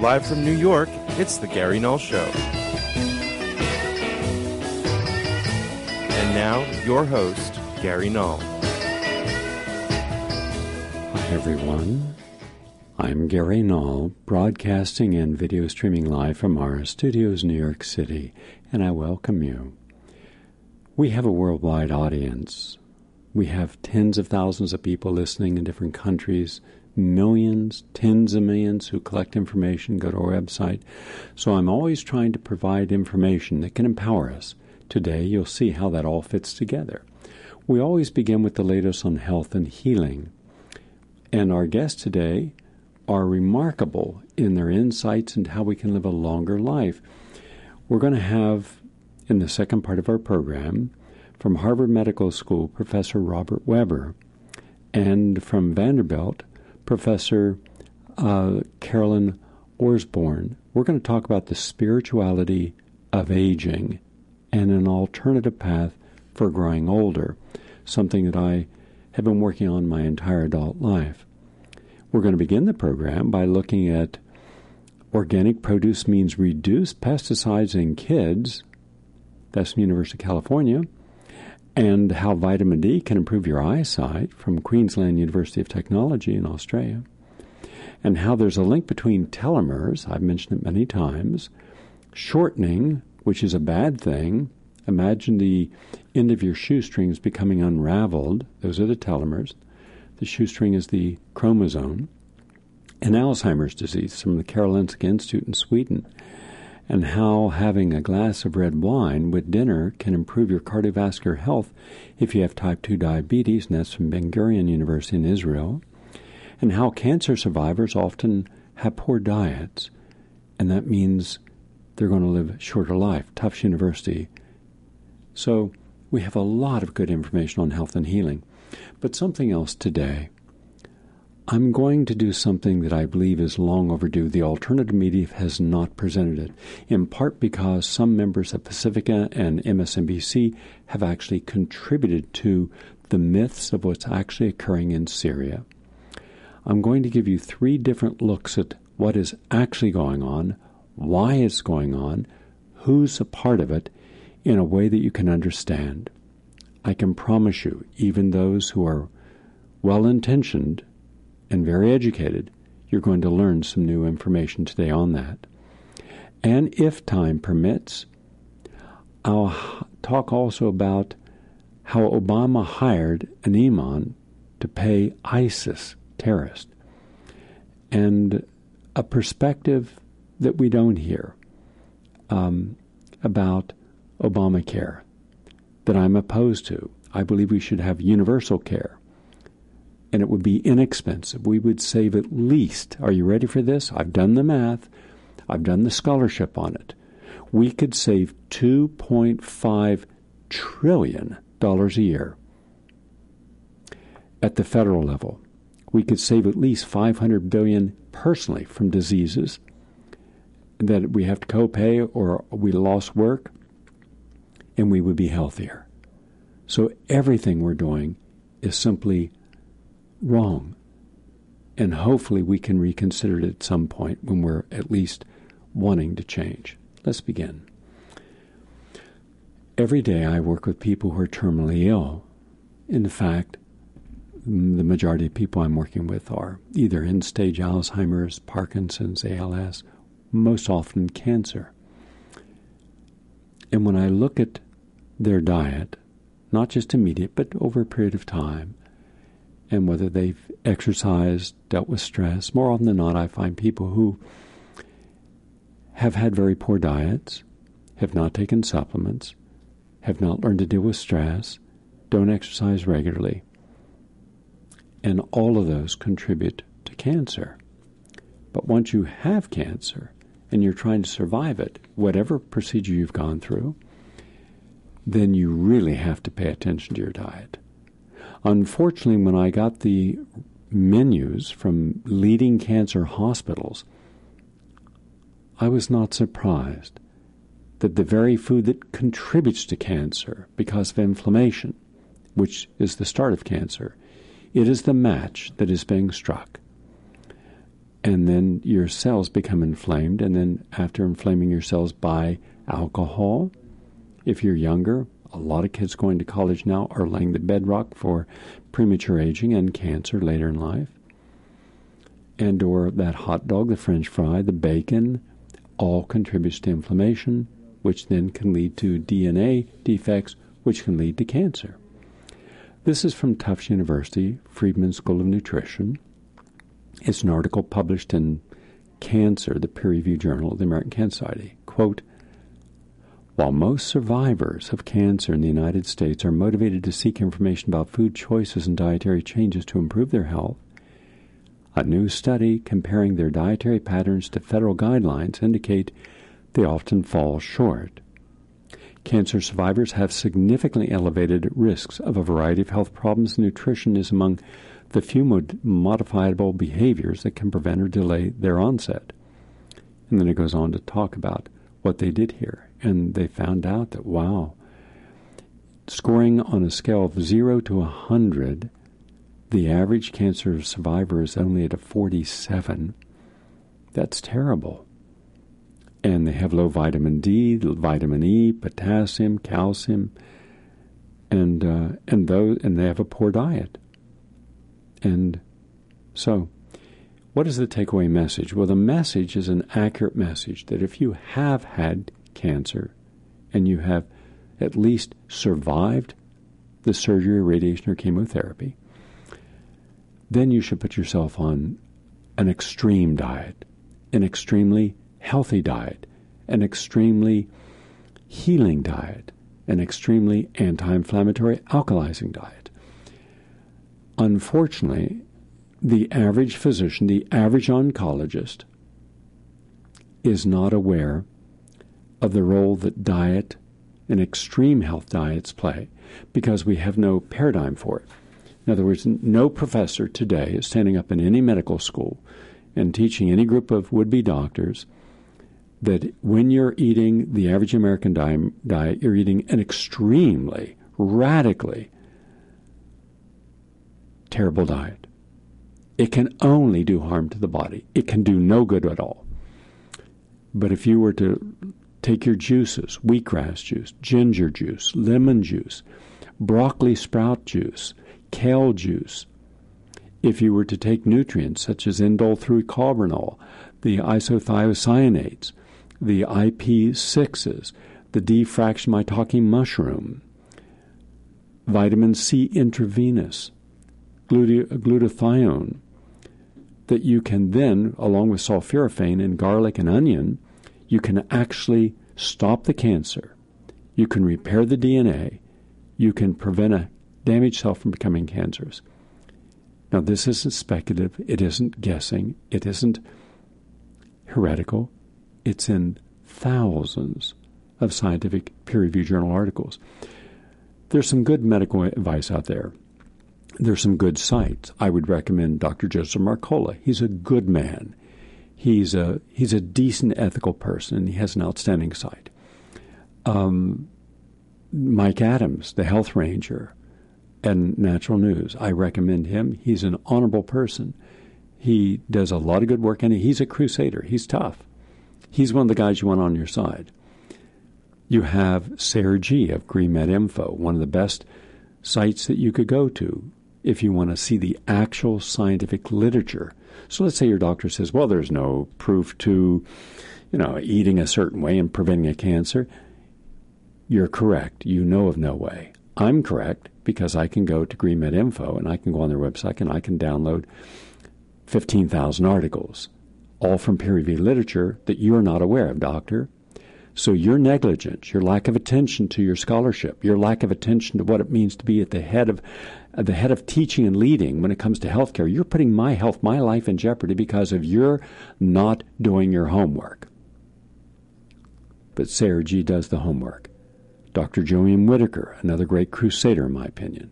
Live from New York, it's The Gary Null Show. And now, your host, Gary Null. Hi, everyone. I'm Gary Null, broadcasting and video streaming live from our studios in New York City, and I welcome you. We have a worldwide audience. We have tens of thousands of people listening in different countries, millions, tens of millions who collect information, go to our website. So I'm always trying to provide information that can empower us. Today, you'll see how that all fits together. We always begin with the latest on health and healing. And our guests today are remarkable in their insights into how we can live a longer life. We're going to have, in the second part of our program, from Harvard Medical School, Professor Robert Weber, and from Vanderbilt, Professor Carolyn Orsborn. We're going to talk about the spirituality of aging and an alternative path for growing older, something that I have been working on my entire adult life. We're going to begin the program by looking at organic produce means reduced pesticides in kids. That's from the University of California. And how vitamin D can improve your eyesight from Queensland University of Technology in Australia. And how there's a link between telomeres, I've mentioned it many times, shortening, which is a bad thing. Imagine the end of your shoestrings becoming unraveled. Those are the telomeres. The shoestring is the chromosome. And Alzheimer's disease from the Karolinska Institute in Sweden. And how having a glass of red wine with dinner can improve your cardiovascular health if you have type 2 diabetes, and that's from Ben Gurion University in Israel. And how cancer survivors often have poor diets, and that means they're going to live a shorter life. Tufts University. So we have a lot of good information on health and healing. But something else today. I'm going to do something that I believe is long overdue. The alternative media has not presented it, in part because some members of Pacifica and MSNBC have actually contributed to the myths of what's actually occurring in Syria. I'm going to give you 3 different looks at what is actually going on, why it's going on, who's a part of it, in a way that you can understand. I can promise you, even those who are well-intentioned and very educated, you're going to learn some new information today on that. And if time permits, I'll talk also about how Obama hired an imam to pay ISIS terrorists, and a perspective that we don't hear about Obamacare that I'm opposed to. I believe we should have universal care. And it would be inexpensive. We would save at least, are you ready for this? I've done the math. I've done the scholarship on it. We could save $2.5 trillion a year at the federal level. We could save at least $500 billion personally from diseases that we have to co-pay or we lost work, and we would be healthier. So everything we're doing is simply wrong. And hopefully we can reconsider it at some point when we're at least wanting to change. Let's begin. Every day I work with people who are terminally ill. In fact, the majority of people I'm working with are either end-stage Alzheimer's, Parkinson's, ALS, most often cancer. And when I look at their diet, not just immediate, but over a period of time, and whether they've exercised, dealt with stress. More often than not, I find people who have had very poor diets, have not taken supplements, have not learned to deal with stress, don't exercise regularly. And all of those contribute to cancer. But once you have cancer and you're trying to survive it, whatever procedure you've gone through, then you really have to pay attention to your diet. Unfortunately, when I got the menus from leading cancer hospitals, I was not surprised that the very food that contributes to cancer because of inflammation, which is the start of cancer, it is the match that is being struck. and then your cells become inflamed, and then after inflaming your cells by alcohol, if you're younger, a lot of kids going to college now are laying the bedrock for premature aging and cancer later in life. And or that hot dog, the French fry, the bacon, all contributes to inflammation, which then can lead to DNA defects, which can lead to cancer. This is from Tufts University, Friedman School of Nutrition. It's an article published in Cancer, the peer-reviewed journal of the American Cancer Society. Quote, while most survivors of cancer in the United States are motivated to seek information about food choices and dietary changes to improve their health, a new study comparing their dietary patterns to federal guidelines indicate they often fall short. Cancer survivors have significantly elevated risks of a variety of health problems, and nutrition is among the few modifiable behaviors that can prevent or delay their onset. And then it goes on to talk about what they did here. And they found out that, wow, scoring on a scale of 0 to 100, the average cancer survivor is only at a 47. That's terrible. And they have low vitamin D, vitamin E, potassium, calcium, and they have a poor diet. And so, what is the takeaway message? Well, the message is an accurate message that if you have had cancer and you have at least survived the surgery, radiation, or chemotherapy, then you should put yourself on an extreme diet, an extremely healthy diet, an extremely healing diet, an extremely anti-inflammatory alkalizing diet. Unfortunately, the average physician, the average oncologist, is not aware of the role that diet and extreme health diets play because we have no paradigm for it. In other words, no professor today is standing up in any medical school and teaching any group of would-be doctors that when you're eating the average American diet, you're eating an extremely, radically terrible diet. It can only do harm to the body. It can do no good at all. But if you were to take your juices, wheatgrass juice, ginger juice, lemon juice, broccoli sprout juice, kale juice, if you were to take nutrients such as indole-3-carbinol, the isothiocyanates, the IP6s, the D-fraction maitake mushroom, vitamin C intravenous, glutathione, that you can then, along with sulforaphane and garlic and onion, you can actually stop the cancer. You can repair the DNA. You can prevent a damaged cell from becoming cancerous. Now, this isn't speculative. It isn't guessing. It isn't heretical. It's in thousands of scientific peer-reviewed journal articles. There's some good medical advice out there. There's some good sites. I would recommend Dr. Joseph Mercola. He's a good man. He's a decent, ethical person, and he has an outstanding site. Mike Adams, the Health Ranger, and Natural News. I recommend him. He's an honorable person. He does a lot of good work, and he's a crusader. He's tough. He's one of the guys you want on your side. You have Sarah G. of GreenMed Info, one of the best sites that you could go to if you want to see the actual scientific literature. So let's say your doctor says, well, there's no proof to, eating a certain way and preventing a cancer. You're correct. You know of no way. I'm correct because I can go to GreenMed Info and I can go on their website and I can download 15,000 articles, all from peer-reviewed literature that you're not aware of, doctor. So your negligence, your lack of attention to your scholarship, your lack of attention to what it means to be at the head of teaching and leading when it comes to healthcare, you're putting my health, my life in jeopardy because of your not doing your homework. But Sarah G. does the homework. Dr. Joanne Whitaker, another great crusader in my opinion.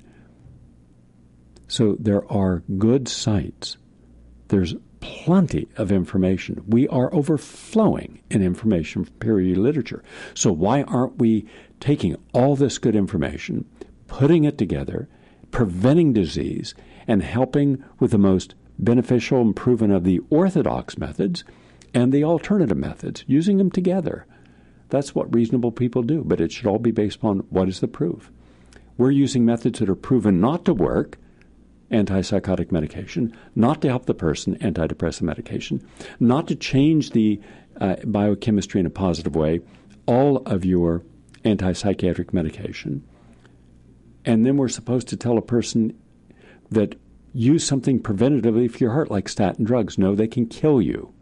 So there are good sites. There's plenty of information. We are overflowing in information from peer-reviewed literature. So why aren't we taking all this good information, putting it together, preventing disease, and helping with the most beneficial and proven of the orthodox methods and the alternative methods, using them together. That's what reasonable people do, but it should all be based upon what is the proof. We're using methods that are proven not to work, antipsychotic medication, not to help the person, antidepressant medication, not to change the biochemistry in a positive way, all of your antipsychiatric medication. And then we're supposed to tell a person that use something preventatively for your heart, like statin drugs. No, they can kill you.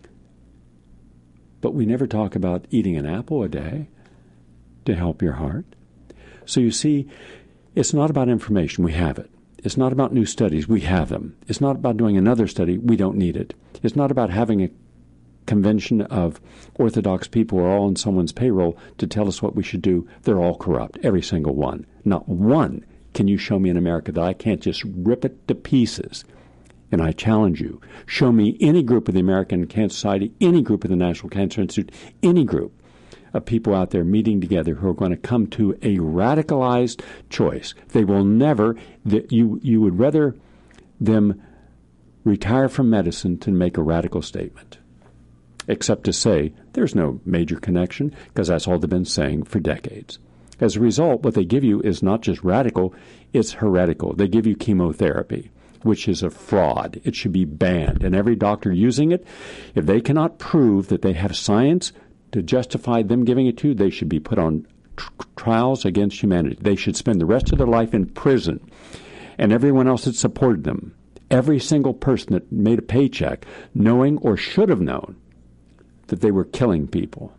But we never talk about eating an apple a day to help your heart. So you see, it's not about information. We have it. It's not about new studies. We have them. It's not about doing another study. We don't need it. It's not about having a convention of orthodox people who are all on someone's payroll to tell us what we should do. They're all corrupt, every single one. Not one can you show me in America that I can't just rip it to pieces. And I challenge you, show me any group of the American Cancer Society, any group of the National Cancer Institute, any group of people out there meeting together who are going to come to a radicalized choice. They will never, you would rather them retire from medicine to make a radical statement, except to say there's no major connection, because that's all they've been saying for decades. As a result, what they give you is not just radical, it's heretical. They give you chemotherapy, which is a fraud. It should be banned. And every doctor using it, if they cannot prove that they have science to justify them giving it to you, they should be put on trials against humanity. They should spend the rest of their life in prison. And everyone else that supported them, every single person that made a paycheck, knowing or should have known that they were killing people.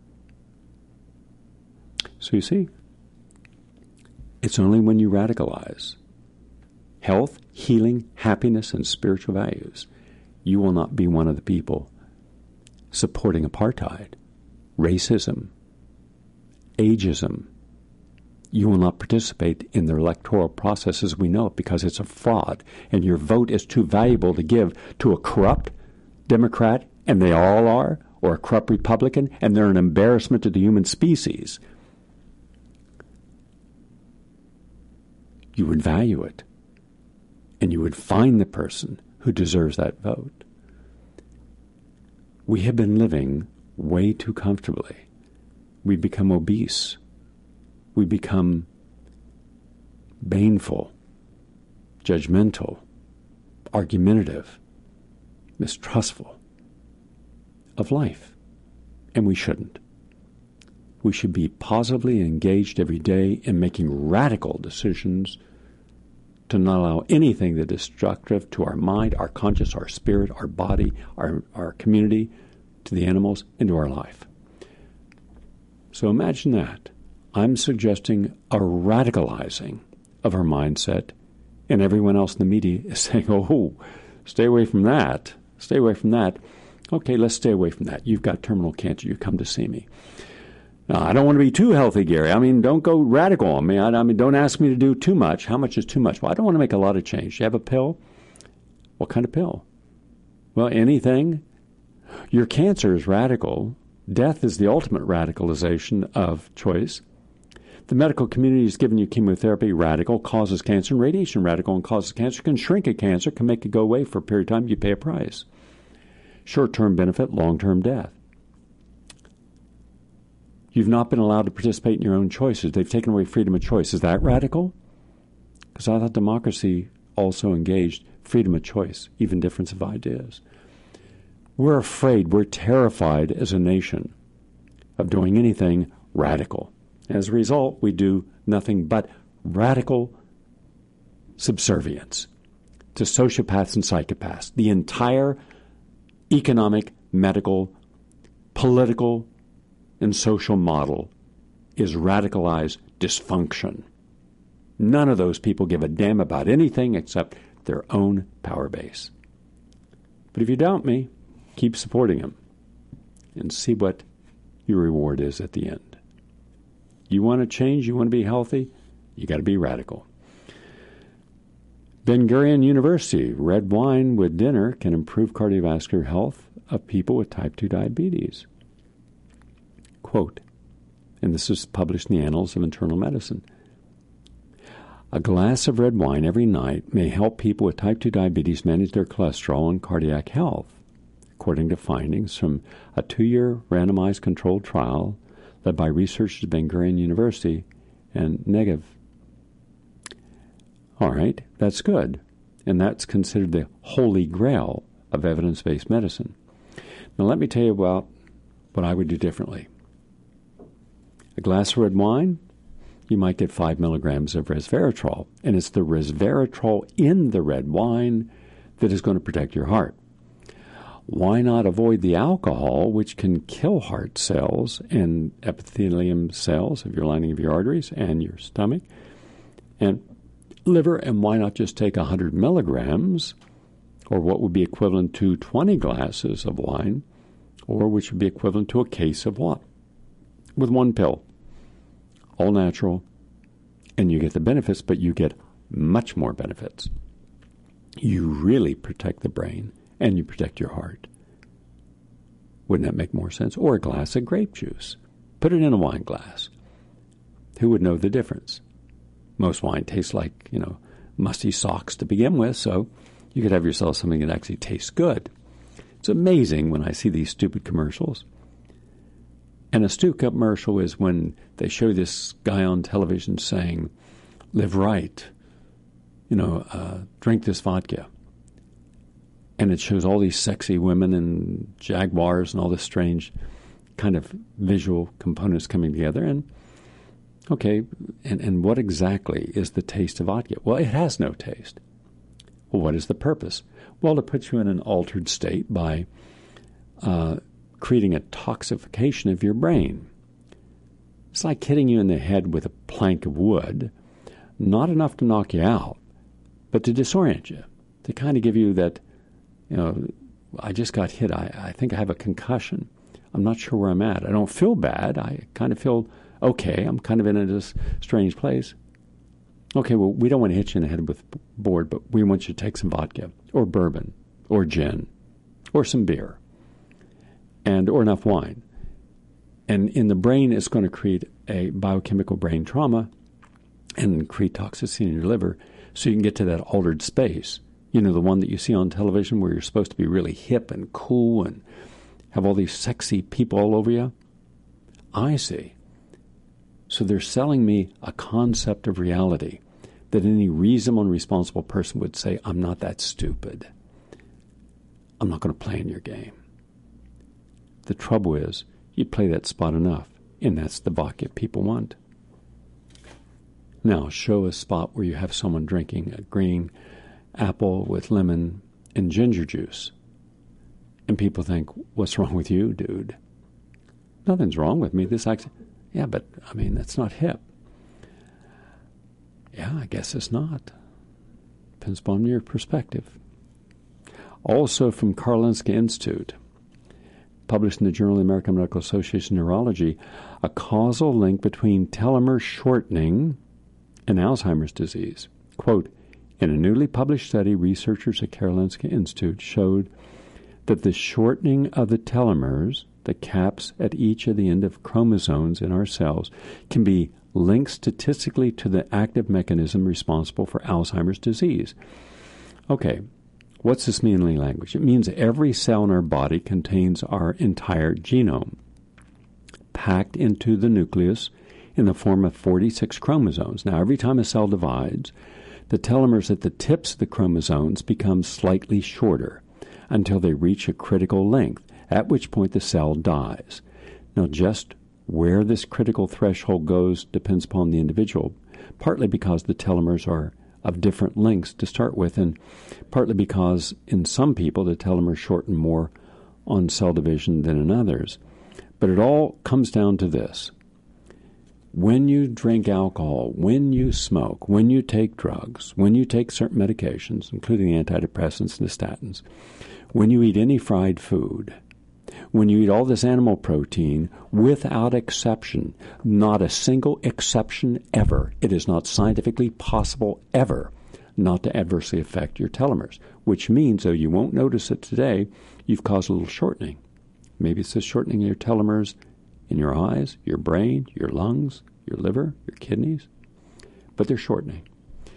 So you see, it's only when you radicalize health, healing, happiness, and spiritual values, you will not be one of the people supporting apartheid, racism, ageism. You will not participate in the electoral process as we know it, because it's a fraud, and your vote is too valuable to give to a corrupt Democrat, and they all are, or a corrupt Republican, and they're an embarrassment to the human species. You would value it, and you would find the person who deserves that vote. We have been living way too comfortably. We become obese. We become baneful, judgmental, argumentative, mistrustful of life, and we shouldn't. We should be positively engaged every day in making radical decisions to not allow anything that is destructive to our mind, our conscience, our spirit, our body, our community, to the animals, into our life. So imagine that. I'm suggesting a radicalizing of our mindset, and everyone else in the media is saying, oh, stay away from that. Stay away from that. Okay, let's stay away from that. You've got terminal cancer. You come to see me. Now, I don't want to be too healthy, Gary. I mean, don't go radical on me. I mean, don't ask me to do too much. How much is too much? Well, I don't want to make a lot of change. You have a pill? What kind of pill? Well, anything. Your cancer is radical. Death is the ultimate radicalization of choice. The medical community has given you chemotherapy, radical, causes cancer, and radiation, radical, and causes cancer, can shrink a cancer, can make it go away for a period of time. You pay a price. Short-term benefit, long-term death. You've not been allowed to participate in your own choices. They've taken away freedom of choice. Is that radical? Because I thought democracy also engaged freedom of choice, even difference of ideas. We're afraid, we're terrified as a nation of doing anything radical. As a result, we do nothing but radical subservience to sociopaths and psychopaths. The entire economic, medical, political, and social model is radicalized dysfunction. None of those people give a damn about anything except their own power base. But if you doubt me, keep supporting them and see what your reward is at the end. You want to change, you want to be healthy, you got to be radical. Ben Gurion University, red wine with dinner can improve cardiovascular health of people with type 2 diabetes. Quote, and this is published in the Annals of Internal Medicine. A glass of red wine every night may help people with type 2 diabetes manage their cholesterol and cardiac health, according to findings from a 2-year randomized controlled trial led by researchers at Ben Gurion University and Negev. All right, that's good. And that's considered the holy grail of evidence-based medicine. Now let me tell you about what I would do differently. A glass of red wine, you might get 5 milligrams of resveratrol, and it's the resveratrol in the red wine that is going to protect your heart. Why not avoid the alcohol, which can kill heart cells and epithelium cells of your lining of your arteries and your stomach and liver, and why not just take 100 milligrams, or what would be equivalent to 20 glasses of wine, or which would be equivalent to a case of what? With one pill. All natural, and you get the benefits, but you get much more benefits. You really protect the brain, and you protect your heart. Wouldn't that make more sense? Or a glass of grape juice. Put it in a wine glass. Who would know the difference? Most wine tastes like, musty socks to begin with, so you could have yourself something that actually tastes good. It's amazing when I see these stupid commercials. And a stupid commercial is when they show this guy on television saying, live right, drink this vodka. And it shows all these sexy women and jaguars and all this strange kind of visual components coming together. And, okay, and what exactly is the taste of vodka? Well, it has no taste. Well, what is the purpose? Well, to put you in an altered state by creating a toxification of your brain. It's like hitting you in the head with a plank of wood, not enough to knock you out, but to disorient you, to kind of give you that, I just got hit. I think I have a concussion. I'm not sure where I'm at. I don't feel bad. I kind of feel okay. I'm kind of in this strange place. Okay, well, we don't want to hit you in the head with board, but we want you to take some vodka or bourbon or gin or some beer or enough wine. And in the brain, it's going to create a biochemical brain trauma and create toxicity in your liver so you can get to that altered space. The one that you see on television where you're supposed to be really hip and cool and have all these sexy people all over you. I see. So they're selling me a concept of reality that any reasonable and responsible person would say, I'm not that stupid. I'm not going to play in your game. The trouble is, you play that spot enough, and that's the vodka people want. Now, show a spot where you have someone drinking a green apple with lemon and ginger juice, and people think, what's wrong with you, dude? Nothing's wrong with me. Yeah, but, that's not hip. Yeah, I guess it's not. Depends upon your perspective. Also from Karolinska Institute, published in the Journal of the American Medical Association of Neurology, a causal link between telomere shortening and Alzheimer's disease. Quote, in a newly published study, researchers at Karolinska Institute showed that the shortening of the telomeres, the caps at each of the end of chromosomes in our cells, can be linked statistically to the active mechanism responsible for Alzheimer's disease. Okay. What's this mean in language? It means every cell in our body contains our entire genome, packed into the nucleus in the form of 46 chromosomes. Now, every time a cell divides, the telomeres at the tips of the chromosomes become slightly shorter until they reach a critical length, at which point the cell dies. Now, just where this critical threshold goes depends upon the individual, partly because the telomeres are of different lengths to start with, and partly because in some people the telomeres shorten more on cell division than in others. But it all comes down to this. When you drink alcohol, when you smoke, when you take drugs, when you take certain medications, including antidepressants and the statins, when you eat any fried food, when you eat all this animal protein, without exception, not a single exception ever, it is not scientifically possible ever not to adversely affect your telomeres, which means, though you won't notice it today, you've caused a little shortening. Maybe it's the shortening of your telomeres in your eyes, your brain, your lungs, your liver, your kidneys, but they're shortening.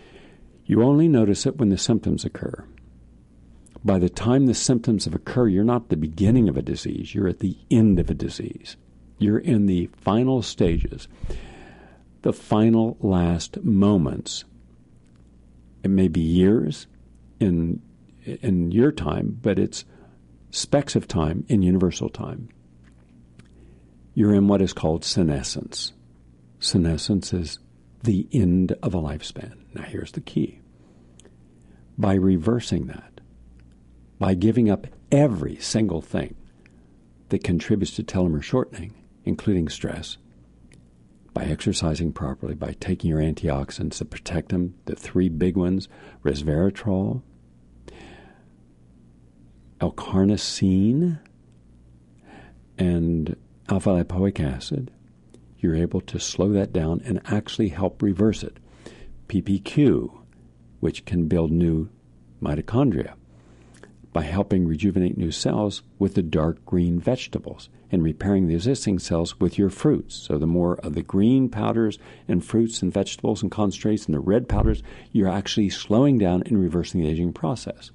You only notice it when the symptoms occur. By the time the symptoms have occurred, you're not at the beginning of a disease. You're at the end of a disease. You're in the final stages, the final last moments. It may be years in your time, but it's specks of time in universal time. You're in what is called senescence. Senescence is the end of a lifespan. Now here's the key. By reversing that, by giving up every single thing that contributes to telomere shortening, including stress, by exercising properly, by taking your antioxidants to protect them, the three big ones, resveratrol, L-carnosine, and alpha-lipoic acid, you're able to slow that down and actually help reverse it. PPQ, which can build new mitochondria by helping rejuvenate new cells with the dark green vegetables and repairing the existing cells with your fruits. So the more of the green powders and fruits and vegetables and concentrates and the red powders, you're actually slowing down and reversing the aging process.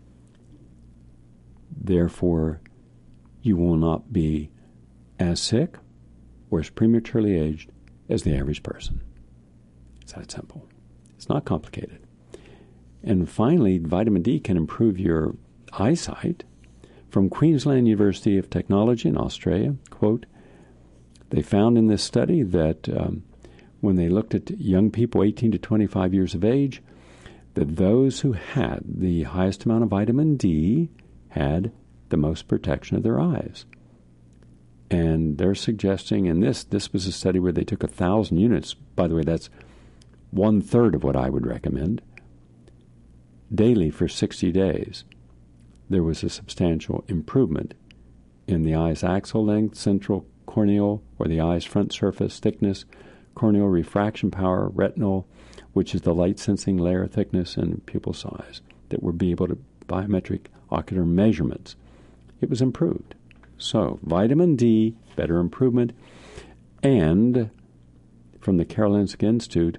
Therefore, you will not be as sick or as prematurely aged as the average person. It's that simple. It's not complicated. And finally, vitamin D can improve your eyesight. From Queensland University of Technology in Australia, quote, they found in this study that when they looked at young people 18 to 25 years of age, that those who had the highest amount of vitamin D had the most protection of their eyes. And they're suggesting, and this was a study where they took 1,000 units. By the way, that's 1/3 of what I would recommend. Daily for 60 days, there was a substantial improvement in the eye's axial length, central corneal, or the eye's front surface thickness, corneal refraction power, retinal, which is the light-sensing layer thickness, and pupil size, that were be able to biometric ocular measurements. It was improved. So, vitamin D, better improvement, and from the Karolinska Institute,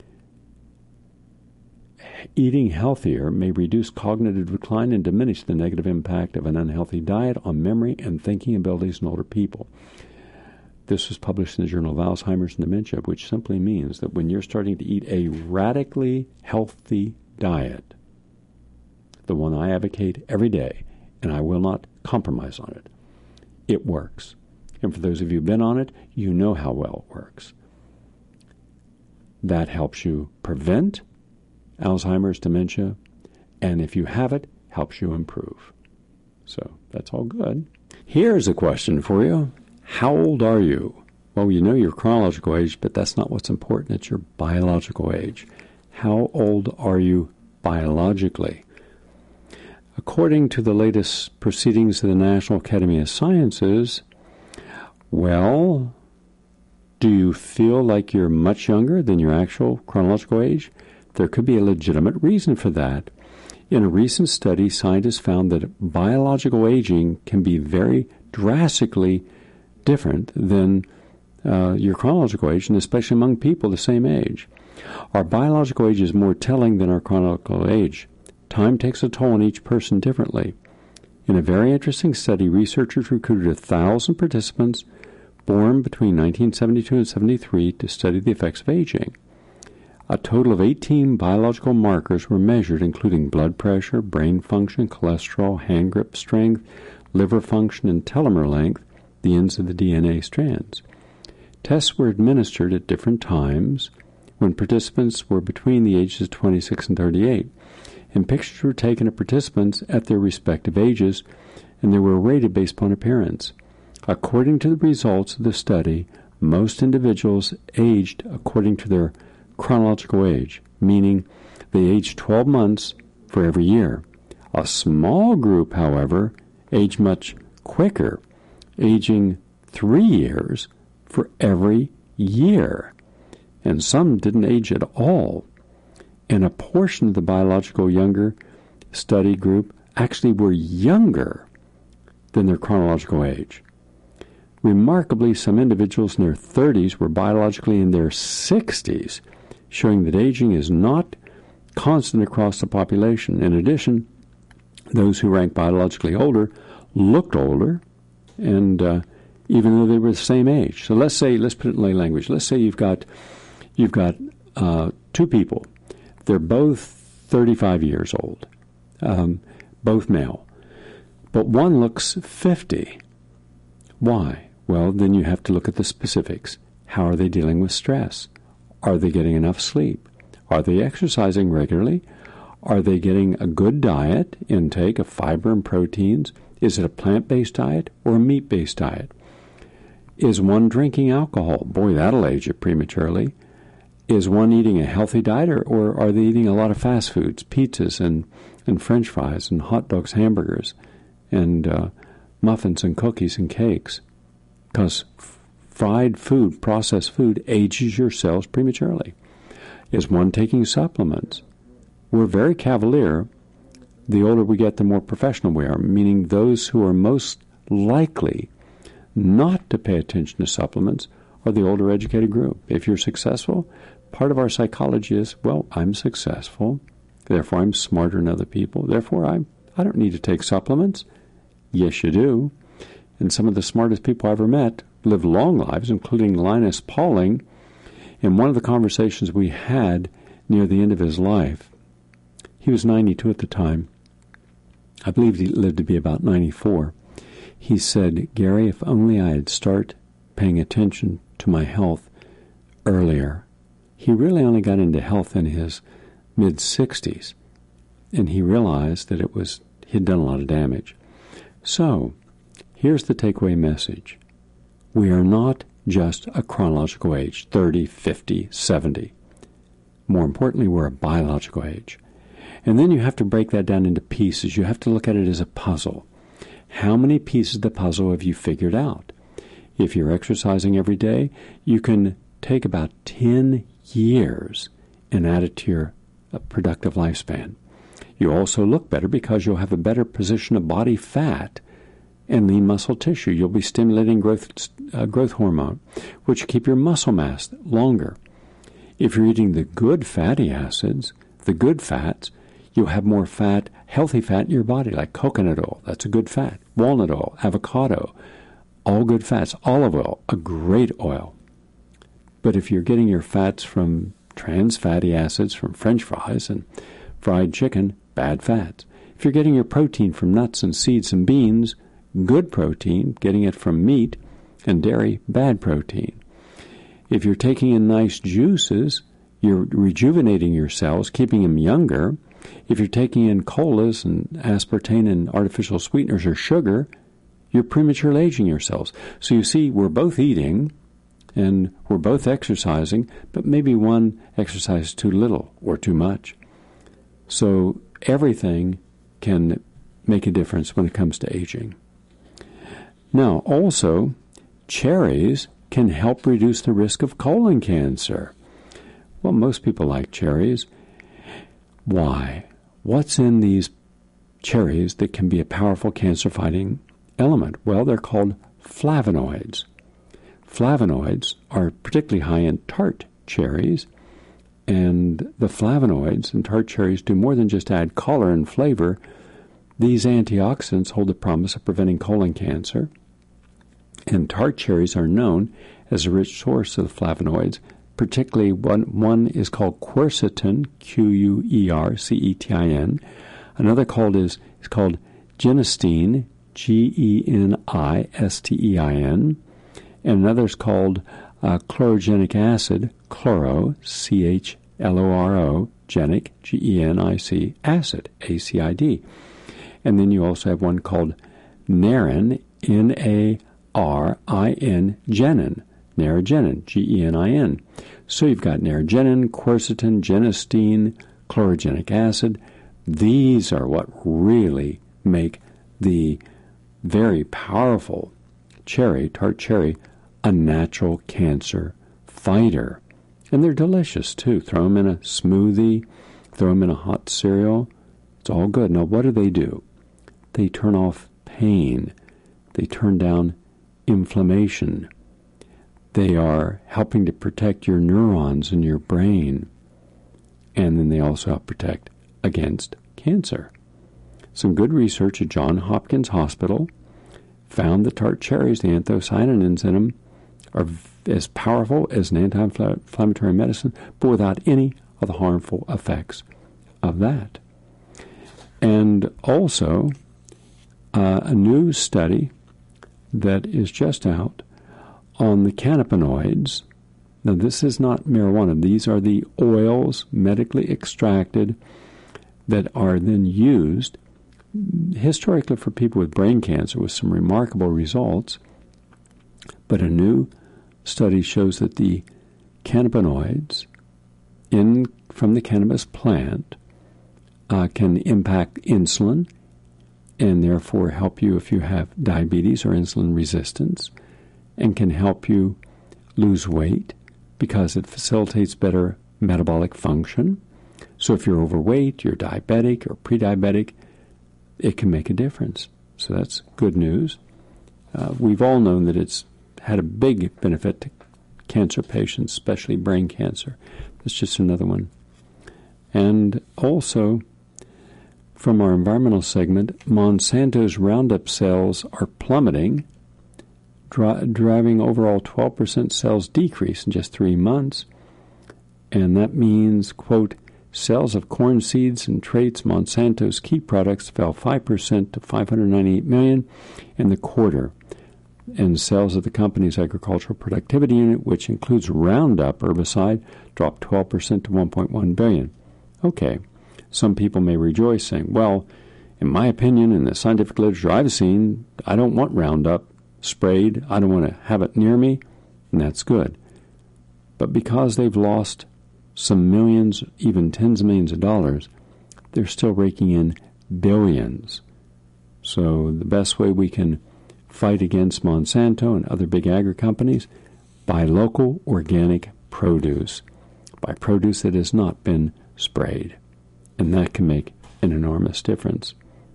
eating healthier may reduce cognitive decline and diminish the negative impact of an unhealthy diet on memory and thinking abilities in older people. This was published in the Journal of Alzheimer's and Dementia, which simply means that when you're starting to eat a radically healthy diet, the one I advocate every day, and I will not compromise on it, it works. And for those of you who've been on it, you know how well it works. That helps you prevent Alzheimer's, dementia, and if you have it, helps you improve. So that's all good. Here's a question for you. How old are you? Well, you know your chronological age, but that's not what's important. It's your biological age. How old are you biologically? According to the latest proceedings of the National Academy of Sciences, well, do you feel like you're much younger than your actual chronological age? There could be a legitimate reason for that. In a recent study, scientists found that biological aging can be very drastically different than your chronological age, and especially among people the same age. Our biological age is more telling than our chronological age. Time takes a toll on each person differently. In a very interesting study, researchers recruited 1,000 participants born between 1972 and 73 to study the effects of aging. A total of 18 biological markers were measured, including blood pressure, brain function, cholesterol, hand grip strength, liver function, and telomere length, the ends of the DNA strands. Tests were administered at different times when participants were between the ages of 26 and 38. And pictures were taken of participants at their respective ages, and they were rated based upon appearance. According to the results of the study, most individuals aged according to their chronological age, meaning they aged 12 months for every year. A small group, however, aged much quicker, aging 3 years for every year. And some didn't age at all. And a portion of the biological younger study group actually were younger than their chronological age. Remarkably, some individuals in their 30s were biologically in their 60s, showing that aging is not constant across the population. In addition, those who rank biologically older looked older, and even though they were the same age. So let's put it in lay language. Let's say you've got two people. They're both 35 years old, both male, but one looks 50. Why? Well, then you have to look at the specifics. How are they dealing with stress? Are they getting enough sleep? Are they exercising regularly? Are they getting a good diet intake of fiber and proteins? Is it a plant-based diet or a meat-based diet? Is one drinking alcohol? Boy, that'll age you prematurely. Is one eating a healthy diet, or are they eating a lot of fast foods, pizzas and French fries and hot dogs, hamburgers, and muffins and cookies and cakes? Because fried food, processed food, ages your cells prematurely. Is one taking supplements? We're very cavalier. The older we get, the more professional we are, meaning those who are most likely not to pay attention to supplements are the older educated group. If you're successful, part of our psychology is, well, I'm successful, therefore I'm smarter than other people, therefore I don't need to take supplements. Yes, you do. And some of the smartest people I ever met lived long lives, including Linus Pauling. In one of the conversations we had near the end of his life, he was 92 at the time. I believe he lived to be about 94. He said, Gary, if only I had started paying attention to my health earlier. He really only got into health in his mid-60s, and he realized that he'd done a lot of damage. So, here's the takeaway message. We are not just a chronological age, 30, 50, 70. More importantly, we're a biological age. And then you have to break that down into pieces. You have to look at it as a puzzle. How many pieces of the puzzle have you figured out? If you're exercising every day, you can take about 10 years and add it to your productive lifespan. You also look better because you'll have a better position of body fat and lean muscle tissue. You'll be stimulating growth hormone, which keep your muscle mass longer. If you're eating the good fatty acids, the good fats, you'll have more fat, healthy fat in your body, like coconut oil, that's a good fat, walnut oil, avocado, all good fats, olive oil, a great oil. But if you're getting your fats from trans fatty acids from French fries and fried chicken, bad fats. If you're getting your protein from nuts and seeds and beans, good protein, getting it from meat and dairy, bad protein. If you're taking in nice juices, you're rejuvenating your cells, keeping them younger. If you're taking in colas and aspartame and artificial sweeteners or sugar, you're prematurely aging your cells. So you see, we're both eating and we're both exercising, but maybe one exercises too little or too much. So everything can make a difference when it comes to aging. Now, also, cherries can help reduce the risk of colon cancer. Well, most people like cherries. Why? What's in these cherries that can be a powerful cancer-fighting element? Well, they're called flavonoids. Flavonoids are particularly high in tart cherries, and the flavonoids in tart cherries do more than just add color and flavor. These antioxidants hold the promise of preventing colon cancer, and tart cherries are known as a rich source of flavonoids. Particularly, one is called quercetin, Quercetin. Another is called genistein, Genestein. And another is called chlorogenic acid, chloro, Chloro, genic, Genic, acid, ACID. And then you also have one called narin, Narin, genin, narogenin, Genin. So you've got narogenin, quercetin, genistein, chlorogenic acid. These are what really make the very powerful tart cherry, a natural cancer fighter. And they're delicious, too. Throw them in a smoothie, throw them in a hot cereal. It's all good. Now, what do? They turn off pain. They turn down inflammation. They are helping to protect your neurons in your brain. and then they also help protect against cancer. Some good research at Johns Hopkins Hospital found that tart cherries, the anthocyanins in them, are as powerful as an anti-inflammatory medicine, but without any of the harmful effects of that. And also, a new study that is just out on the cannabinoids. Now, this is not marijuana. These are the oils medically extracted that are then used historically for people with brain cancer with some remarkable results. But a new study shows that the cannabinoids from the cannabis plant can impact insulin and therefore help you if you have diabetes or insulin resistance, and can help you lose weight because it facilitates better metabolic function. So if you're overweight, you're diabetic or pre-diabetic, it can make a difference. So that's good news. We've all known that it's had a big benefit to cancer patients, especially brain cancer. That's just another one. And also, from our environmental segment, Monsanto's Roundup sales are plummeting, driving overall 12% sales decrease in just 3 months. And that means, quote, sales of corn seeds and traits, Monsanto's key products, fell 5% to $598 million in the quarter. And sales of the company's agricultural productivity unit, which includes Roundup herbicide, dropped 12% to $1.1 billion. Okay, some people may rejoice, saying, well, in my opinion, in the scientific literature I've seen, I don't want Roundup sprayed. I don't want to have it near me, and that's good. But because they've lost some millions, even tens of millions of dollars, they're still raking in billions. So the best way we can fight against Monsanto and other big agri companies, buy local organic produce, buy produce that has not been sprayed. And that can make an enormous difference.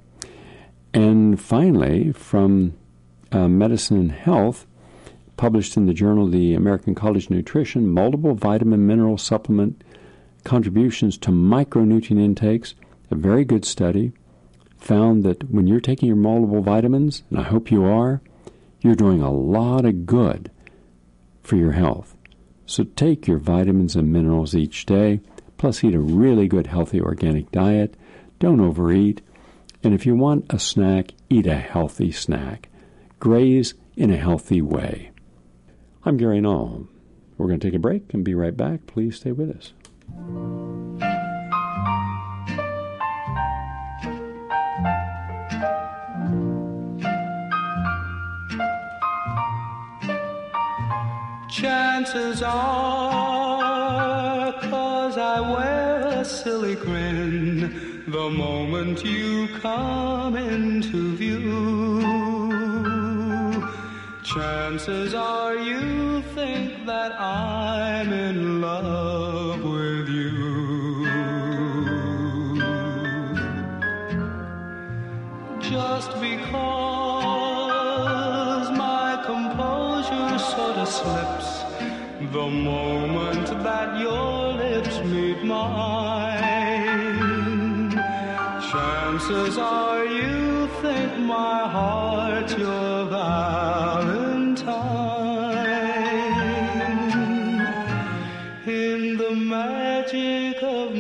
And finally, from Medicine and Health, published in the journal The American College of Nutrition, multiple vitamin mineral supplement contributions to micronutrient intakes, a very good study, found that when you're taking your multiple vitamins, and I hope you are, you're doing a lot of good for your health. So take your vitamins and minerals each day, plus eat a really good healthy organic diet. Don't overeat. And if you want a snack, eat a healthy snack. Graze in a healthy way. I'm Gary Null. We're going to take a break and be right back. Please stay with us. Chances are, 'cause I wear a silly grin the moment you come into view. Chances are you think that I'm in love with you. Just because my composure sort of slips the moment that your lips meet mine. Chances are you think my heart's your Valentine. In the magic of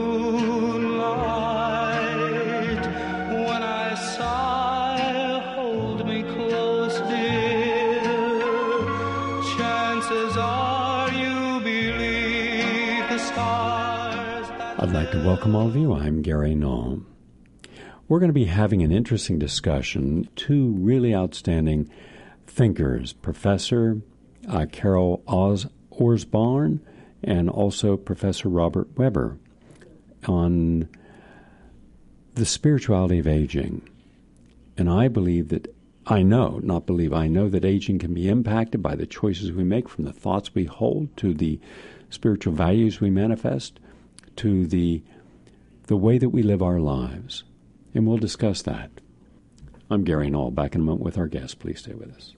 moonlight, when I sigh, hold me close, dear. Chances are you believe the stars. I'd like to welcome all of you. I'm Gary Null. We're going to be having an interesting discussion. Two really outstanding thinkers, Professor Carol Orsborn and also Professor Robert Weber, on the spirituality of aging. And I believe that, I know that aging can be impacted by the choices we make, from the thoughts we hold to the spiritual values we manifest to the way that we live our lives. And we'll discuss that. I'm Gary Null. Back in a moment with our guest. Please stay with us.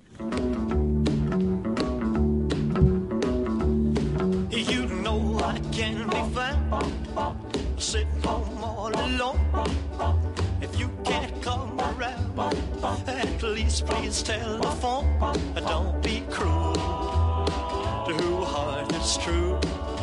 You know I can be found sit home all alone. If you can't come around, at least please telephone. Don't be cruel to who heart is true.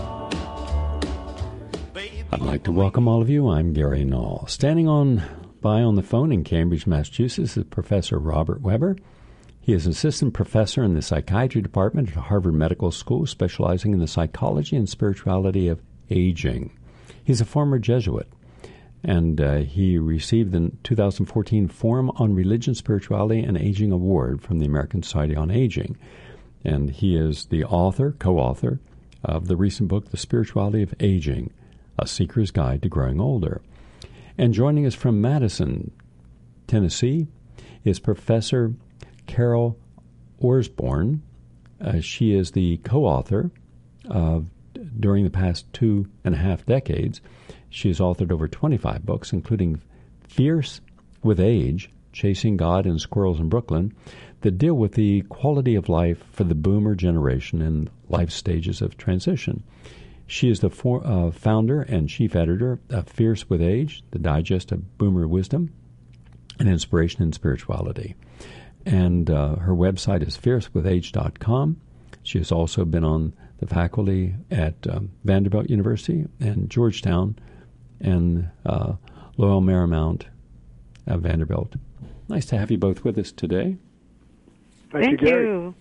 I'd like to welcome all of you. I'm Gary Null. Standing by on the phone in Cambridge, Massachusetts is Professor Robert Weber. He is an assistant professor in the psychiatry department at Harvard Medical School, specializing in the psychology and spirituality of aging. He's a former Jesuit, and he received the 2014 Forum on Religion, Spirituality, and Aging Award from the American Society on Aging. And he is the co-author of the recent book, The Spirituality of Aging, A Seeker's Guide to Growing Older. And joining us from Madison, Tennessee, is Professor Carol Orsborn. She is the co-author of, during the past 2.5 decades, she has authored over 25 books, including Fierce with Age, Chasing God and Squirrels in Brooklyn, that deal with the quality of life for the boomer generation and life stages of transition. She is the founder and chief editor of Fierce with Age, the digest of boomer wisdom and inspiration and spirituality. And her website is fiercewithage.com. She has also been on the faculty at Vanderbilt University and Georgetown and Loyola Marymount at Vanderbilt. Nice to have you both with us today. Thank you.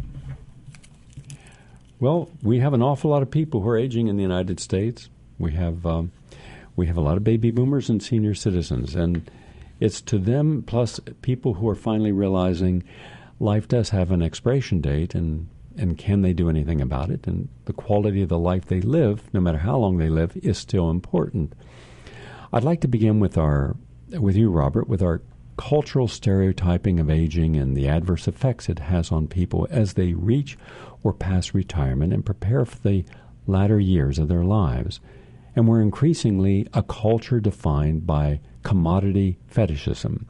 Well, we have an awful lot of people who are aging in the United States. We have a lot of baby boomers and senior citizens, and it's to them, plus people who are finally realizing life does have an expiration date, and can they do anything about it? And the quality of the life they live, no matter how long they live, is still important. I'd like to begin with you, Robert, with our cultural stereotyping of aging and the adverse effects it has on people as they reach or pass retirement and prepare for the latter years of their lives. And we're increasingly a culture defined by commodity fetishism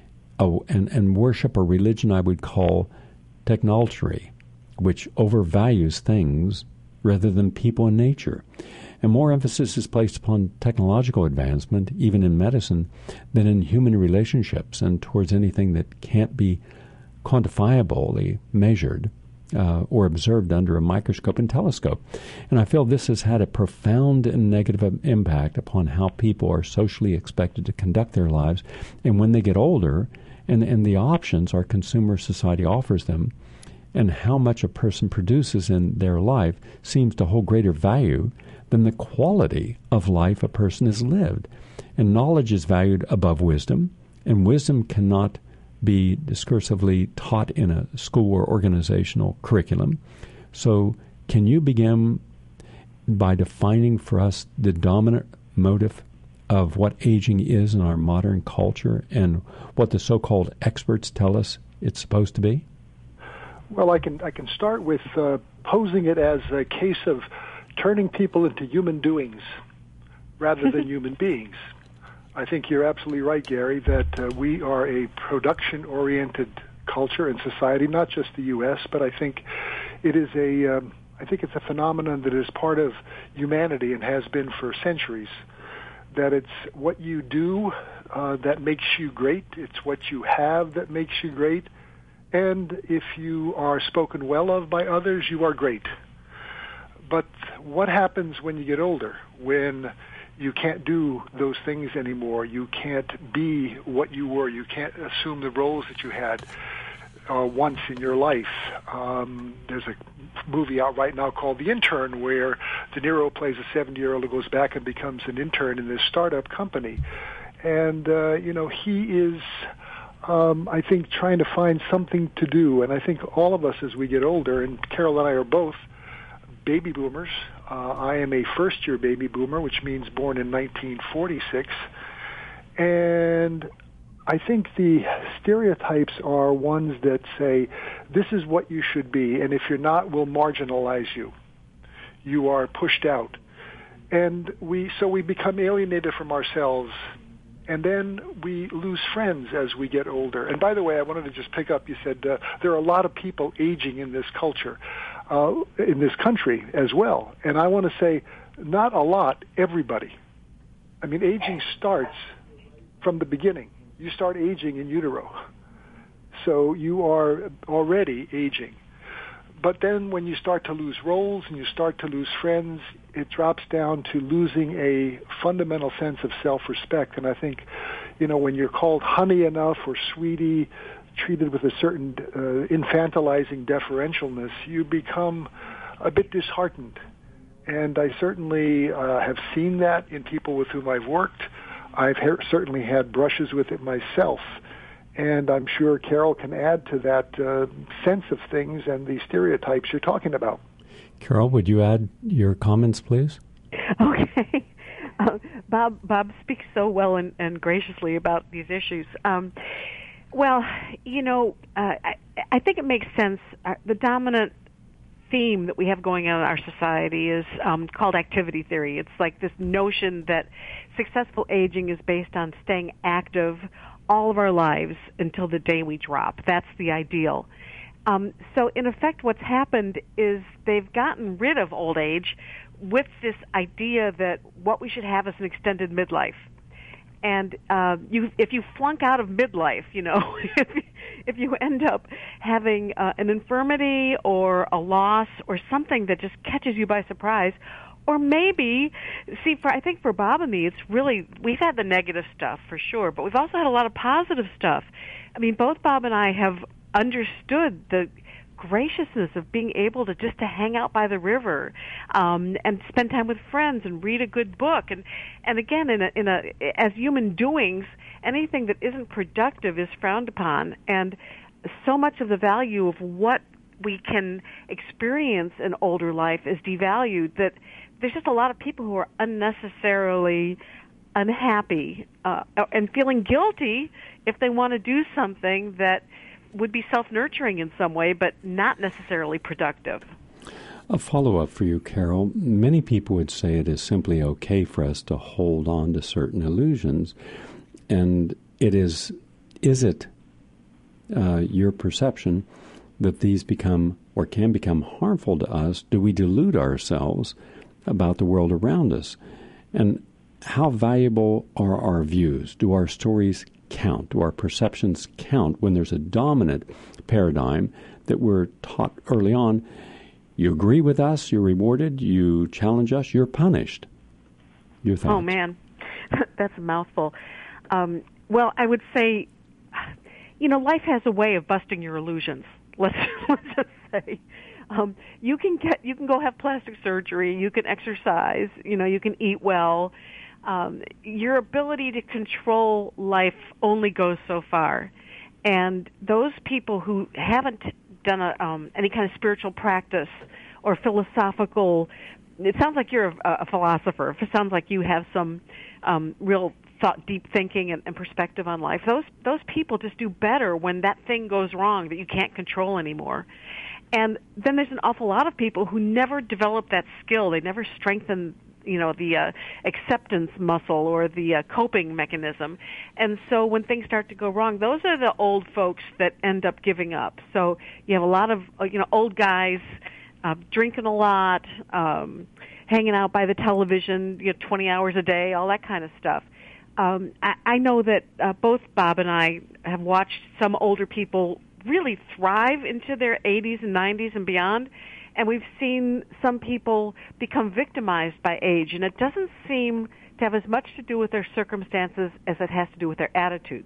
and worship a religion I would call technology, which overvalues things rather than people and nature. And more emphasis is placed upon technological advancement, even in medicine, than in human relationships and towards anything that can't be quantifiably measured or observed under a microscope and telescope. And I feel this has had a profound and negative impact upon how people are socially expected to conduct their lives. And when they get older, and the options our consumer society offers them, and how much a person produces in their life seems to hold greater value than the quality of life a person has lived. And knowledge is valued above wisdom, and wisdom cannot be discursively taught in a school or organizational curriculum. So can you begin by defining for us the dominant motive of what aging is in our modern culture and what the so-called experts tell us it's supposed to be? Well, I can start with posing it as a case of turning people into human doings rather than human beings. I think you're absolutely right, Gary, that we are a production-oriented culture and society, not just the U.S., but I think it is I think it's a phenomenon that is part of humanity and has been for centuries. That it's what you do that makes you great. It's what you have that makes you great. And if you are spoken well of by others, you are great. But what happens when you get older, when you can't do those things anymore? You can't be what you were. You can't assume the roles that you had once in your life. There's a movie out right now called The Intern, where De Niro plays a 70-year-old who goes back and becomes an intern in this startup company. And, he is... I think trying to find something to do, and I think all of us as we get older, and Carol and I are both baby boomers. I am a first-year baby boomer, which means born in 1946, and I think the stereotypes are ones that say, this is what you should be, and if you're not, we'll marginalize you. You are pushed out. And we become alienated from ourselves. And then we lose friends as we get older. And by the way, I wanted to just pick up, you said there are a lot of people aging in this culture, in this country as well. And I want to say, not a lot, everybody. I mean, aging starts from the beginning. You start aging in utero. So you are already aging. But then when you start to lose roles and you start to lose friends, it drops down to losing a fundamental sense of self-respect. And I think, when you're called honey enough or sweetie, treated with a certain infantilizing deferentialness, you become a bit disheartened. And I certainly have seen that in people with whom I've worked. I've certainly had brushes with it myself. And I'm sure Carol can add to that sense of things and the stereotypes you're talking about. Carol, would you add your comments, please? Okay. Bob speaks so well and graciously about these issues. Well, I think it makes sense. The dominant theme that we have going on in our society is called activity theory. It's like this notion that successful aging is based on staying active all of our lives until the day we drop. That's the ideal. So in effect, what's happened is they've gotten rid of old age with this idea that what we should have is an extended midlife. And if you flunk out of midlife, if you end up having an infirmity or a loss or something that just catches you by surprise, or maybe, I think for Bob and me, it's really, we've had the negative stuff for sure, but we've also had a lot of positive stuff. I mean, both Bob and I have understood the graciousness of being able to hang out by the river and spend time with friends and read a good book. And again, as human doings, anything that isn't productive is frowned upon. And so much of the value of what we can experience in older life is devalued that there's just a lot of people who are unnecessarily unhappy and feeling guilty if they want to do something that would be self-nurturing in some way, but not necessarily productive. A follow-up for you, Carol. Many people would say it is simply okay for us to hold on to certain illusions. And is it your perception that these become or can become harmful to us? Do we delude ourselves about the world around us? And how valuable are our views? Do our stories count? Do our perceptions count when there's a dominant paradigm that we're taught early on? You agree with us, you're rewarded. You challenge us, you're punished. Your thoughts? Oh, man. That's a mouthful. Well, I would say, life has a way of busting your illusions. Let's just say. You can go have plastic surgery, you can exercise, you can eat well. Your ability to control life only goes so far. And those people who haven't done any kind of spiritual practice or philosophical, it sounds like you're a philosopher. It sounds like you have some real deep thinking and perspective on life. Those people just do better when that thing goes wrong that you can't control anymore. And then there's an awful lot of people who never develop that skill. They never strengthen the acceptance muscle or the coping mechanism. And so when things start to go wrong, those are the old folks that end up giving up. So you have a lot of, old guys drinking a lot, hanging out by the television, 20 hours a day, all that kind of stuff. I know that both Bob and I have watched some older people really thrive into their 80s and 90s and beyond. And we've seen some people become victimized by age, and it doesn't seem to have as much to do with their circumstances as it has to do with their attitudes.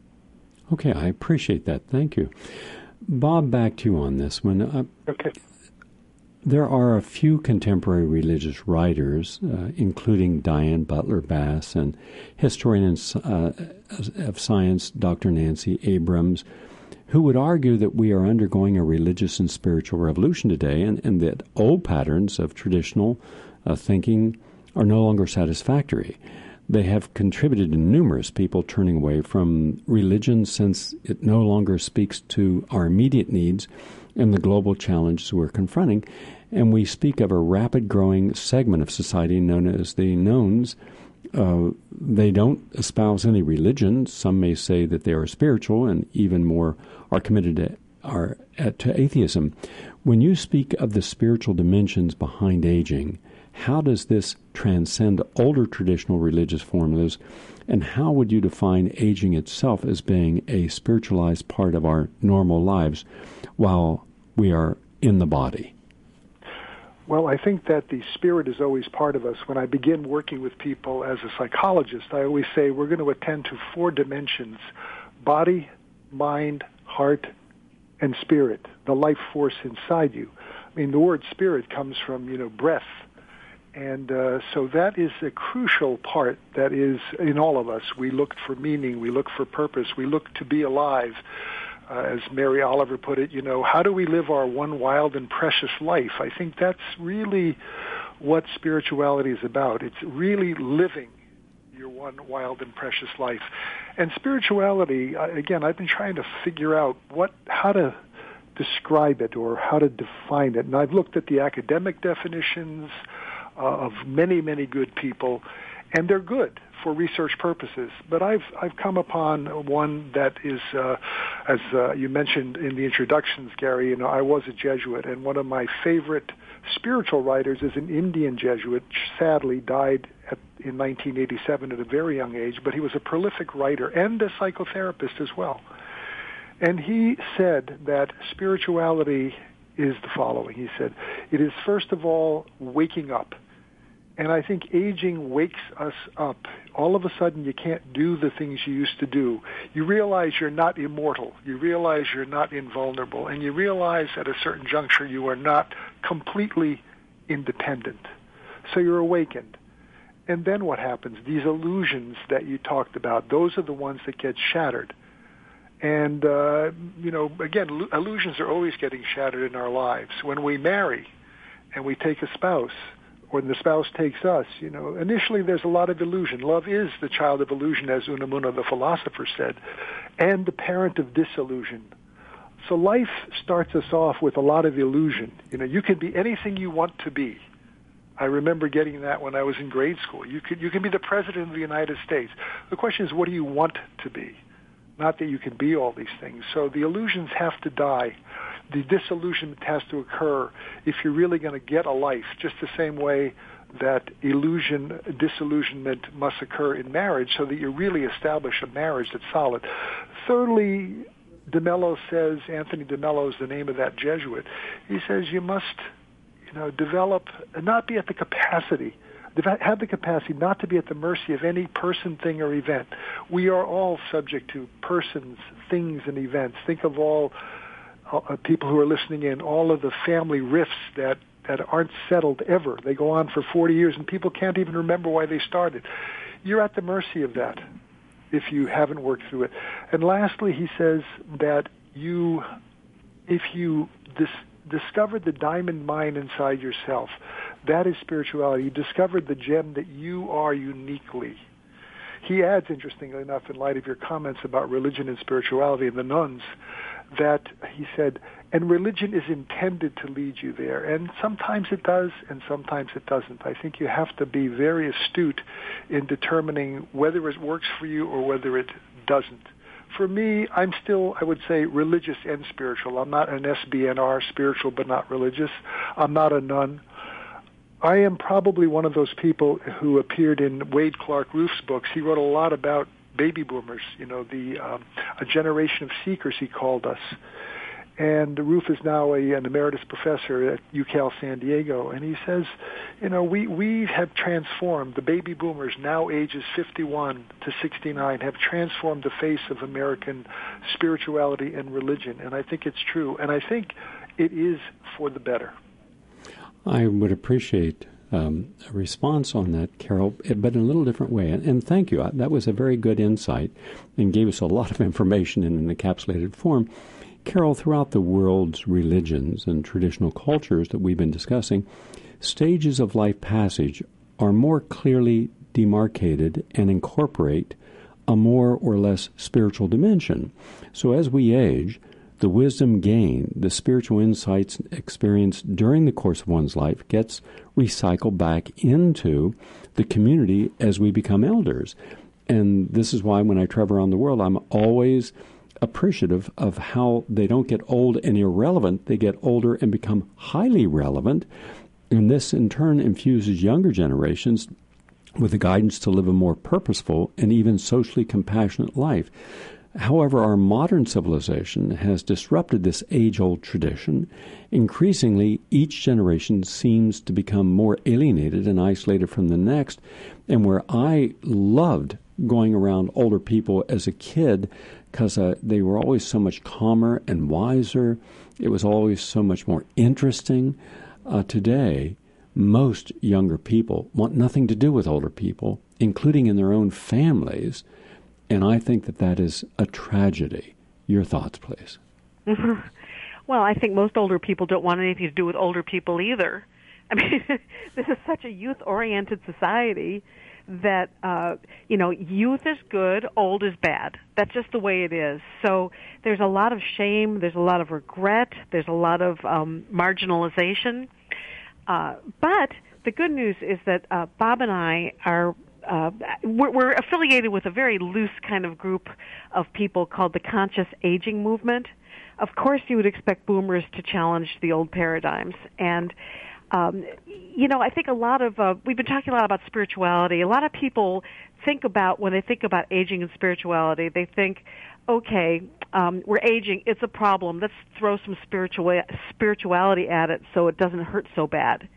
Okay, I appreciate that. Thank you. Bob, back to you on this one. Okay. There are a few contemporary religious writers, including Diane Butler Bass and historian of science Dr. Nancy Abrams, who would argue that we are undergoing a religious and spiritual revolution today and that old patterns of traditional thinking are no longer satisfactory. They have contributed to numerous people turning away from religion since it no longer speaks to our immediate needs and the global challenges we're confronting. And we speak of a rapid growing segment of society known as the knowns. They don't espouse any religion. Some may say that they are spiritual, and even more are committed to atheism. When you speak of the spiritual dimensions behind aging, How does this transcend older traditional religious formulas? And how would you define aging itself as being a spiritualized part of our normal lives while we are in the body? Well, I think that the spirit is always part of us. When I begin working with people as a psychologist, I always say we're going to attend to 4 dimensions: body, mind, heart, and spirit, the life force inside you. I mean, the word spirit comes from, breath. And so that is a crucial part that is in all of us. We look for meaning. We look for purpose. We look to be alive. As Mary Oliver put it, how do we live our one wild and precious life? I think that's really what spirituality is about. It's really living your one wild and precious life. And spirituality, again, I've been trying to figure out how to describe it or how to define it. And I've looked at the academic definitions of many, many good people, and they're good for research purposes. But I've come upon one that is, as you mentioned in the introductions, Gary, I was a Jesuit, and one of my favorite spiritual writers is an Indian Jesuit, sadly died in 1987 at a very young age, but he was a prolific writer and a psychotherapist as well. And he said that spirituality is the following. He said, it is first of all waking up. And I think aging wakes us up. All of a sudden, you can't do the things you used to do. You realize you're not immortal. You realize you're not invulnerable. And you realize at a certain juncture you are not completely independent. So you're awakened. And then what happens? These illusions that you talked about, those are the ones that get shattered. And, again, illusions are always getting shattered in our lives. When we marry and we take a spouse, or the spouse takes us, initially there's a lot of illusion. Love is the child of illusion, as Unamuno, the philosopher, said, and the parent of disillusion. So life starts us off with a lot of illusion. You can be anything you want to be. I remember getting that when I was in grade school. You can be the president of the United States. The question is, what do you want to be? Not that you can be all these things. So the illusions have to die. The disillusionment has to occur if you're really going to get a life, just the same way that disillusionment must occur in marriage so that you really establish a marriage that's solid. Thirdly, Anthony de Mello is the name of that Jesuit. He says you must, develop, not be at the capacity, have the capacity not to be at the mercy of any person, thing, or event. We are all subject to persons, things, and events. Think of all people who are listening in, all of the family rifts that aren't settled ever. They go on for 40 years, and people can't even remember why they started. You're at the mercy of that if you haven't worked through it. And lastly, he says that if you discovered the diamond mine inside yourself, that is spirituality. You discovered the gem that you are uniquely. He adds, interestingly enough, in light of your comments about religion and spirituality and the nuns, that he said, and religion is intended to lead you there. And sometimes it does, and sometimes it doesn't. I think you have to be very astute in determining whether it works for you or whether it doesn't. For me, I'm still, I would say, religious and spiritual. I'm not an SBNR, spiritual but not religious. I'm not a nun. I am probably one of those people who appeared in Wade Clark Roof's books. He wrote a lot about baby boomers, a generation of seekers, he called us. And Roof is now an emeritus professor at UCal San Diego, and he says, we have transformed, the baby boomers, now ages 51 to 69, have transformed the face of American spirituality and religion, and I think it's true, and I think it is for the better. I would appreciate a response on that, Carol, but in a little different way. And thank you. That was a very good insight and gave us a lot of information in an encapsulated form. Carol, throughout the world's religions and traditional cultures that we've been discussing, stages of life passage are more clearly demarcated and incorporate a more or less spiritual dimension. So as we age, the wisdom gained, the spiritual insights experienced during the course of one's life gets recycled back into the community as we become elders. And this is why when I travel around the world, I'm always appreciative of how they don't get old and irrelevant. They get older and become highly relevant. And this, in turn, infuses younger generations with the guidance to live a more purposeful and even socially compassionate life. However, our modern civilization has disrupted this age-old tradition. Increasingly, each generation seems to become more alienated and isolated from the next. And where I loved going around older people as a kid because they were always so much calmer and wiser, it was always so much more interesting. Today, most younger people want nothing to do with older people, including in their own families. And I think that that is a tragedy. Your thoughts, please. Well, I think most older people don't want anything to do with older people either. I mean, this is such a youth-oriented society that, youth is good, old is bad. That's just the way it is. So there's a lot of shame, there's a lot of regret, there's a lot of marginalization. But the good news is that Bob and I are we're affiliated with a very loose kind of group of people called the Conscious Aging Movement. Of course, you would expect boomers to challenge the old paradigms. And, I think a lot of, we've been talking a lot about spirituality. A lot of people think about, when they think about aging and spirituality, they think, okay, we're aging, it's a problem. Let's throw some spirituality at it so it doesn't hurt so bad.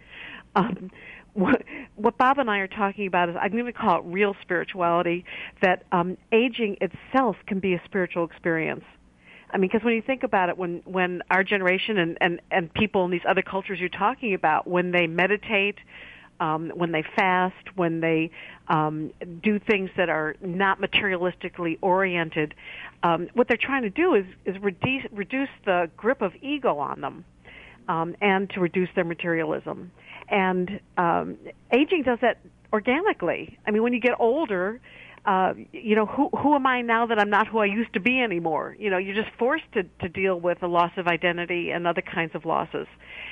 What Bob and I are talking about is, I'm going to call it real spirituality, that aging itself can be a spiritual experience. I mean, because when you think about it, when our generation and people in these other cultures you're talking about, when they meditate, when they fast, when they do things that are not materialistically oriented, what they're trying to do is reduce the grip of ego on them, and to reduce their materialism. And aging does that organically. I mean, when you get older, who am I now that I'm not who I used to be anymore? You're just forced to deal with a loss of identity and other kinds of losses.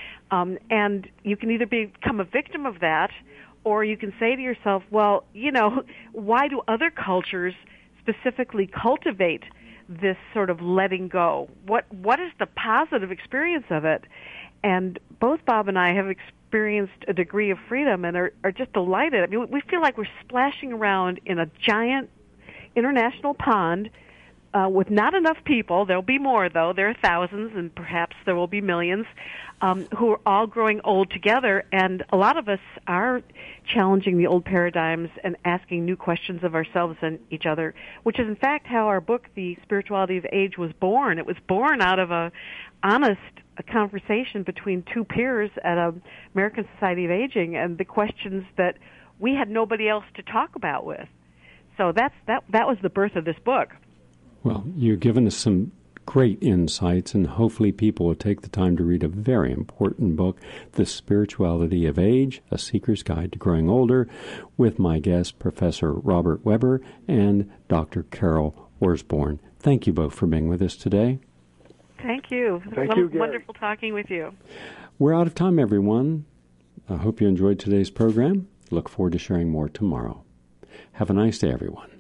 And you can either become a victim of that, or you can say to yourself, well, why do other cultures specifically cultivate this sort of letting go? What is the positive experience of it? And both Bob and I have experienced a degree of freedom and are just delighted. I mean, we feel like we're splashing around in a giant international pond with not enough people. There'll be more, though. There are thousands, and perhaps there will be millions, who are all growing old together. And a lot of us are challenging the old paradigms and asking new questions of ourselves and each other, which is, in fact, how our book, The Spirituality of Age, was born. It was born out of a conversation between two peers at American Society of Aging, and the questions that we had nobody else to talk about with. So that was the birth of this book. Well, you've given us some great insights, and hopefully people will take the time to read a very important book, The Spirituality of Age, A Seeker's Guide to Growing Older, with my guest, Professor Robert Weber and Dr. Carol Orsborn. Thank you both for being with us today. Thank you. Thank you, Gary. Wonderful talking with you. We're out of time, everyone. I hope you enjoyed today's program. Look forward to sharing more tomorrow. Have a nice day, everyone.